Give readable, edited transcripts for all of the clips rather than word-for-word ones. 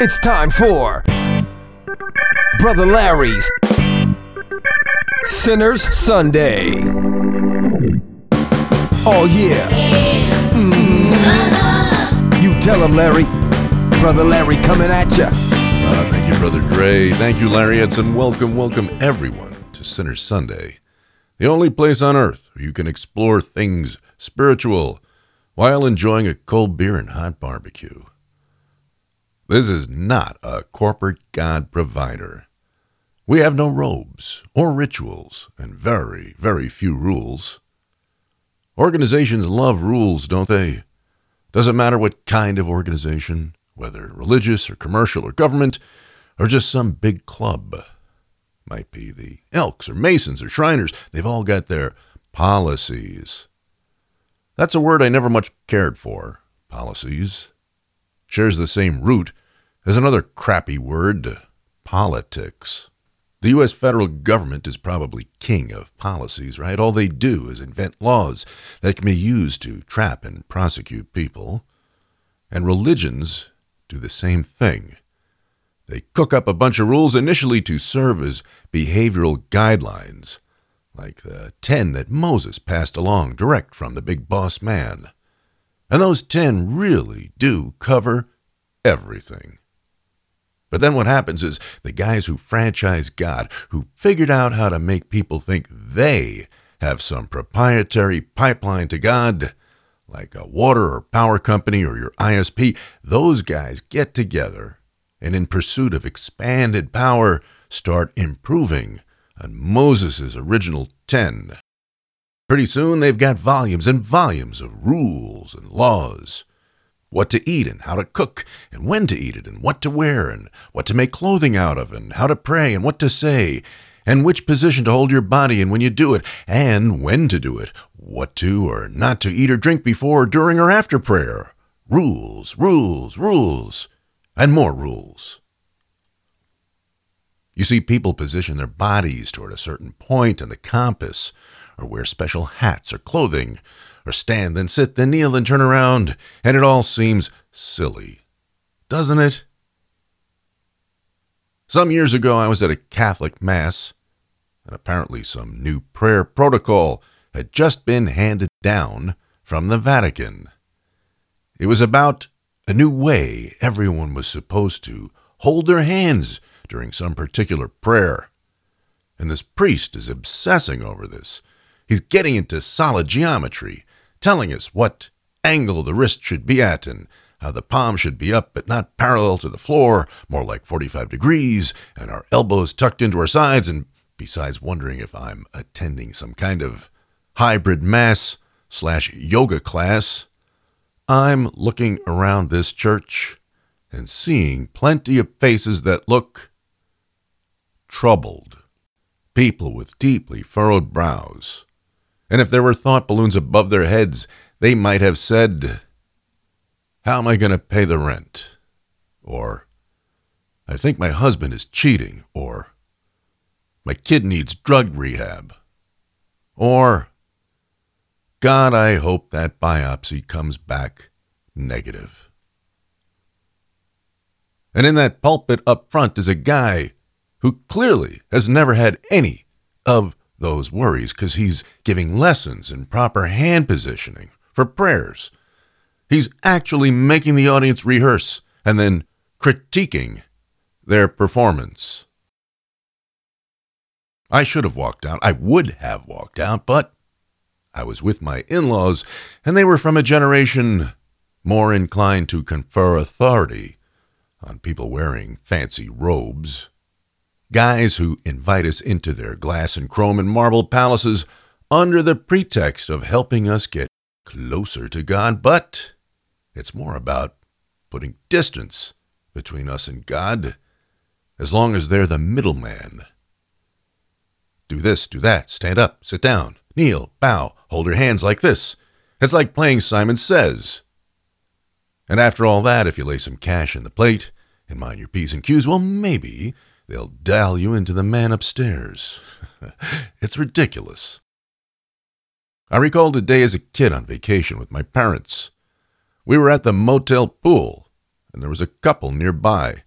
It's time for Brother Larry's Sinner's Sunday. Oh yeah. You tell him, Larry. Brother Larry coming at ya. Thank you, Brother Dre. Thank you, Larry Edson. Welcome everyone to Sinner's Sunday, the only place on earth where you can explore things spiritual while enjoying a cold beer and hot barbecue. This is not a corporate God provider. We have no robes or rituals and very, very few rules. Organizations love rules, don't they? Doesn't matter what kind of organization, whether religious or commercial or government, or just some big club. Might be the Elks or Masons or Shriners. They've all got their policies. That's a word I never much cared for, policies. Shares the same root as another crappy word, politics. The U.S. federal government is probably king of policies, right? All they do is invent laws that can be used to trap and prosecute people. And religions do the same thing. They cook up a bunch of rules initially to serve as behavioral guidelines, like the 10 that Moses passed along direct from the big boss man. And those 10 really do cover everything. But then what happens is the guys who franchise God, who figured out how to make people think they have some proprietary pipeline to God, like a water or power company or your ISP, those guys get together and in pursuit of expanded power start improving on Moses' original 10. Pretty soon they've got volumes and volumes of rules and laws. What to eat and how to cook and when to eat it and what to wear and what to make clothing out of and how to pray and what to say and which position to hold your body and when you do it and when to do it, what to or not to eat or drink before, during, or after prayer. Rules, rules, rules, and more rules. You see, people position their bodies toward a certain point in the compass, or wear special hats or clothing, or stand, then sit, then kneel, then turn around, and it all seems silly, doesn't it? Some years ago, I was at a Catholic Mass, and apparently some new prayer protocol had just been handed down from the Vatican. It was about a new way everyone was supposed to hold their hands during some particular prayer. And this priest is obsessing over this. He's getting into solid geometry, telling us what angle the wrist should be at and how the palm should be up but not parallel to the floor, more like 45 degrees, and our elbows tucked into our sides, and besides wondering if I'm attending some kind of hybrid mass/yoga class, I'm looking around this church and seeing plenty of faces that look troubled. People with deeply furrowed brows. And if there were thought balloons above their heads, they might have said, "How am I going to pay the rent?" Or, "I think my husband is cheating." Or, "My kid needs drug rehab." Or, "God, I hope that biopsy comes back negative." And in that pulpit up front is a guy who clearly has never had any of those worries because he's giving lessons in proper hand positioning for prayers. He's actually making the audience rehearse and then critiquing their performance. I should have walked out. I would have walked out, but I was with my in-laws, and they were from a generation more inclined to confer authority on people wearing fancy robes. Guys who invite us into their glass and chrome and marble palaces under the pretext of helping us get closer to God, but it's more about putting distance between us and God, as long as they're the middleman. Do this, do that, stand up, sit down, kneel, bow, hold your hands like this. It's like playing Simon Says. And after all that, if you lay some cash in the plate and mind your P's and Q's, well, maybe they'll dial you into the man upstairs. It's ridiculous. I recalled a day as a kid on vacation with my parents. We were at the motel pool, and there was a couple nearby.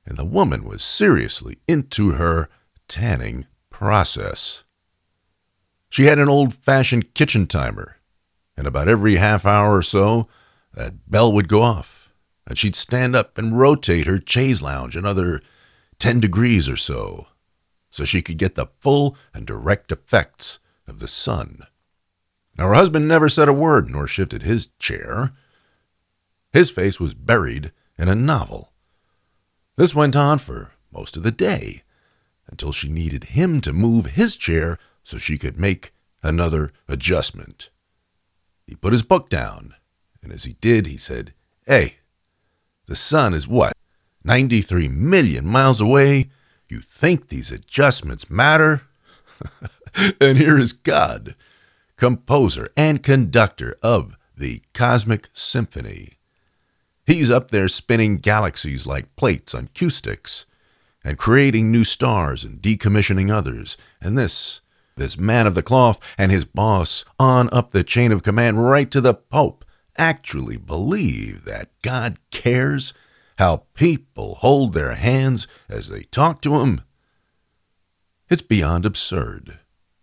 and the woman was seriously into her tanning process. She had an old-fashioned kitchen timer, and about every half hour or so, that bell would go off, and she'd stand up and rotate her chaise lounge another 10 degrees or so she could get the full and direct effects of the sun. Now, her husband never said a word nor shifted his chair. His face was buried in a novel. This went on for most of the day, until she needed him to move his chair so she could make another adjustment. He put his book down, and as he did, he said, "Hey, the sun is what, 93 million miles away? You think these adjustments matter?" And here is God, composer and conductor of the Cosmic Symphony. He's up there spinning galaxies like plates on cue sticks and creating new stars and decommissioning others. And this man of the cloth and his boss on up the chain of command right to the Pope actually believe that God cares how people hold their hands as they talk to him. It's beyond absurd.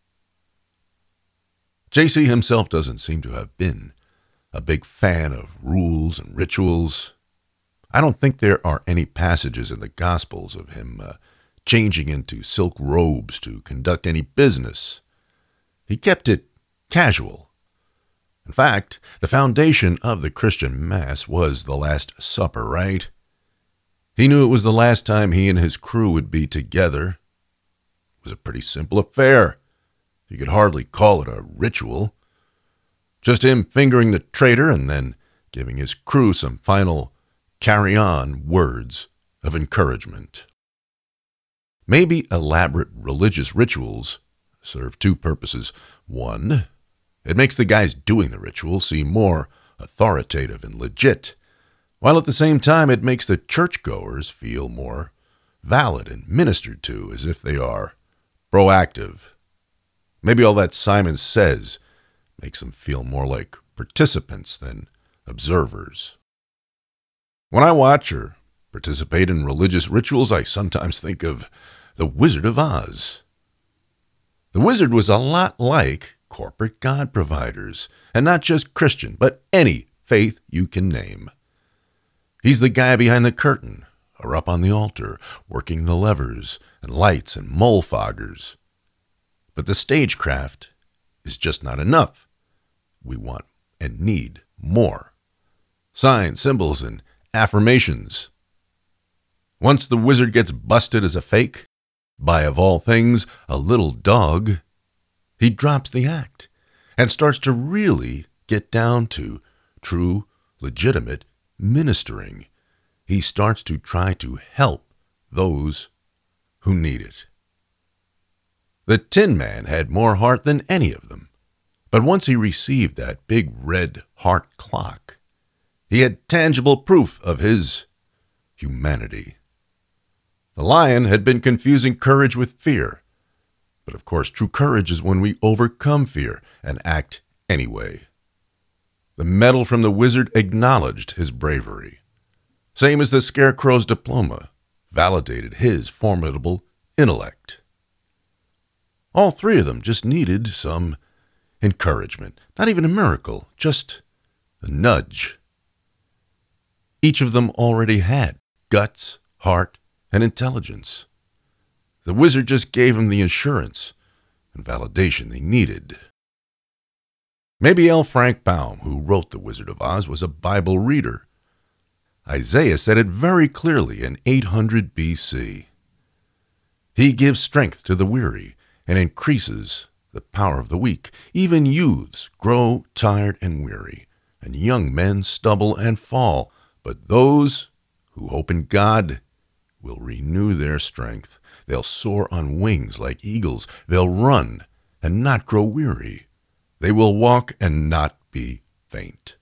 JC himself doesn't seem to have been a big fan of rules and rituals. I don't think there are any passages in the Gospels of him changing into silk robes to conduct any business. He kept it casual. In fact, the foundation of the Christian Mass was the Last Supper, right? He knew it was the last time he and his crew would be together. It was a pretty simple affair. You could hardly call it a ritual. Just him fingering the traitor and then giving his crew some final carry-on words of encouragement. Maybe elaborate religious rituals serve two purposes. One, it makes the guys doing the ritual seem more authoritative and legit, while at the same time it makes the churchgoers feel more valid and ministered to as if they are proactive. Maybe all that Simon says makes them feel more like participants than observers. When I watch or participate in religious rituals, I sometimes think of the Wizard of Oz. The wizard was a lot like corporate god providers, and not just Christian, but any faith you can name. He's the guy behind the curtain, or up on the altar, working the levers and lights and mole foggers. But the stagecraft is just not enough. We want and need more. Signs, symbols, and affirmations. Once the wizard gets busted as a fake, by, of all things, a little dog, he drops the act and starts to really get down to true, legitimate ministering. He starts to try to help those who need it. The Tin Man had more heart than any of them, but once he received that big red heart clock, he had tangible proof of his humanity. The Lion had been confusing courage with fear, but of course true courage is when we overcome fear and act anyway. The medal from the wizard acknowledged his bravery, same as the Scarecrow's diploma validated his formidable intellect. All three of them just needed some encouragement, not even a miracle, just a nudge. Each of them already had guts, heart, and intelligence. The wizard just gave them the assurance and validation they needed. Maybe L. Frank Baum, who wrote The Wizard of Oz, was a Bible reader. Isaiah said it very clearly in 800 BC. He gives strength to the weary and increases the power of the weak. Even youths grow tired and weary, and young men stumble and fall. But those who hope in God will renew their strength. They'll soar on wings like eagles. They'll run and not grow weary. They will walk and not be faint.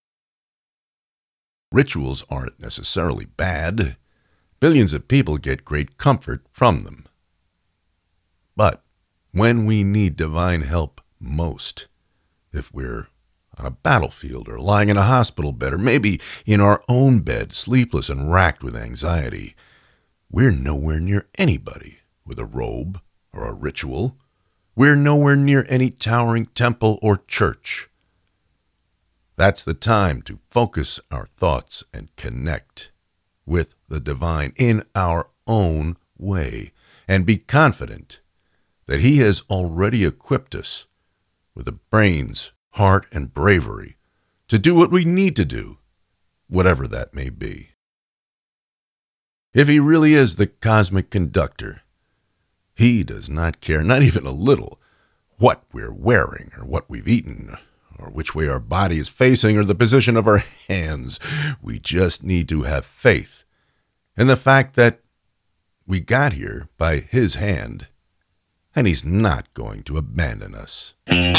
Rituals aren't necessarily bad. Billions of people get great comfort from them. But when we need divine help most, if we're on a battlefield or lying in a hospital bed or maybe in our own bed, sleepless and racked with anxiety, We're nowhere near anybody with a robe or a ritual. We're nowhere near any towering temple or church. That's the time to focus our thoughts and connect with the divine in our own way and be confident that He has already equipped us with the brains, heart, and bravery to do what we need to do, whatever that may be. If He really is the cosmic conductor, He does not care, not even a little, what we're wearing or what we've eaten or which way our body is facing or the position of our hands. We just need to have faith in the fact that we got here by His hand, and He's not going to abandon us.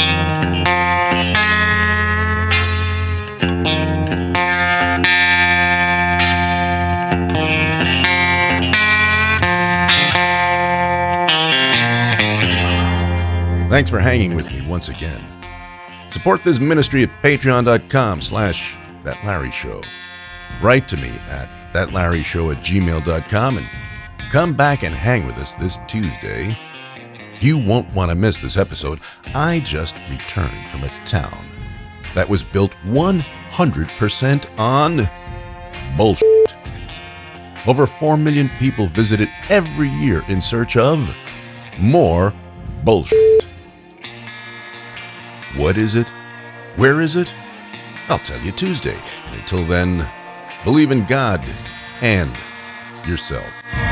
Thanks for hanging with me once again. Support this ministry at patreon.com/thatlarryshow. Write to me at thatlarryshow@gmail.com and come back and hang with us this Tuesday. You won't want to miss this episode. I just returned from a town that was built 100% on bullshit. Over 4 million people visit it every year in search of more bullshit. What is it? Where is it? I'll tell you Tuesday. And until then, believe in God and yourself.